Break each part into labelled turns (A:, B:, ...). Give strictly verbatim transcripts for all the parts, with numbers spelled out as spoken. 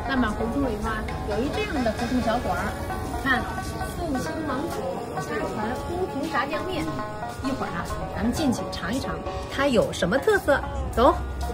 A: 那么胡同里头啊，有一这样的胡同小馆儿，看素清王府家传乌皮炸酱面。一会儿啊，咱们进去尝一尝，它有什么特色？走。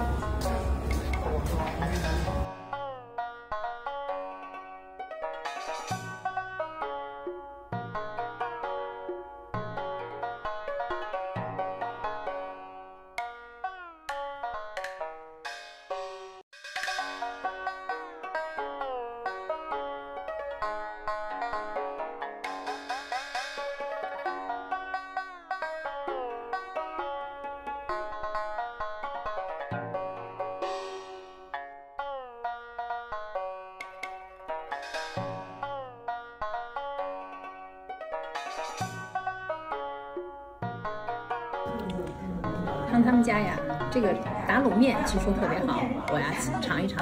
A: 看他们家呀，这个打卤面据说特别好，我呀尝一尝。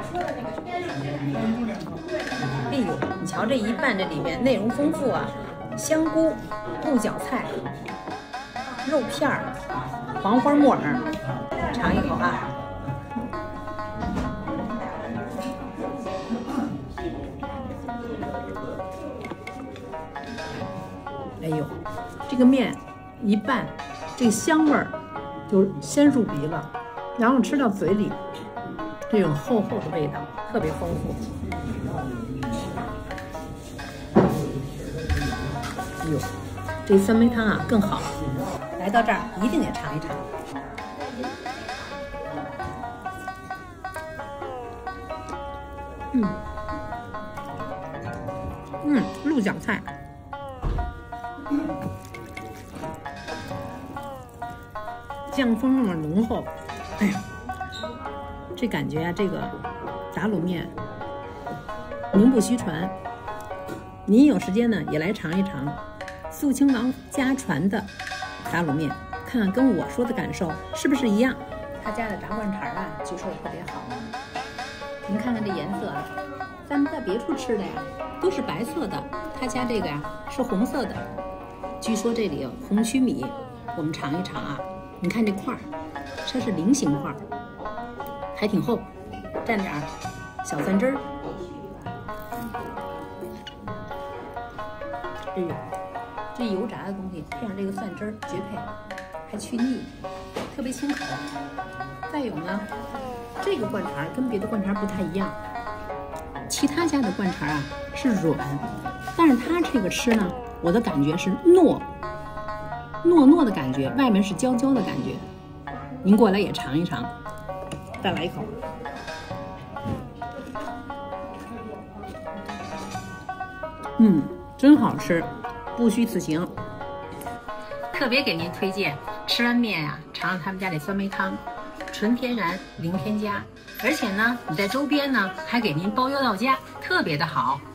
A: 哎呦，你瞧这一拌，这里面内容丰富啊，香菇、鹿角菜、肉片儿、黄花木耳，尝一口啊。哎呦，这个面一拌，这个香味儿就先入鼻了，然后吃到嘴里，这种厚厚的味道特别丰富。哎呦，这酸梅汤啊更好，来到这儿一定得尝一尝。嗯嗯，鹿角菜。酱风味浓厚，哎呀，这感觉啊，这个打卤面名不虚传。您有时间呢，也来尝一尝素清王家传的打卤面，看看跟我说的感受是不是一样。他家的炸灌肠啊，据说也特别好。您看看这颜色啊，咱们在别处吃的呀都是白色的，他家这个呀是红色的。据说这里有红曲米，我们尝一尝啊。你看这块儿，这是菱形块儿，还挺厚，蘸点儿小蒜汁儿。哎呦，这油炸的东西配上这个蒜汁儿绝配，还去腻，特别清口。再有呢，这个灌肠跟别的灌肠不太一样，其他家的灌肠啊是软，但是它这个吃呢，我的感觉是糯。糯糯的感觉，外面是焦焦的感觉。您过来也尝一尝，再来一口。嗯，真好吃，不虚此行。特别给您推荐，吃完面呀、啊，尝尝他们家这酸梅汤，纯天然，零添加，而且呢，你在周边呢还给您包邮到家，特别的好。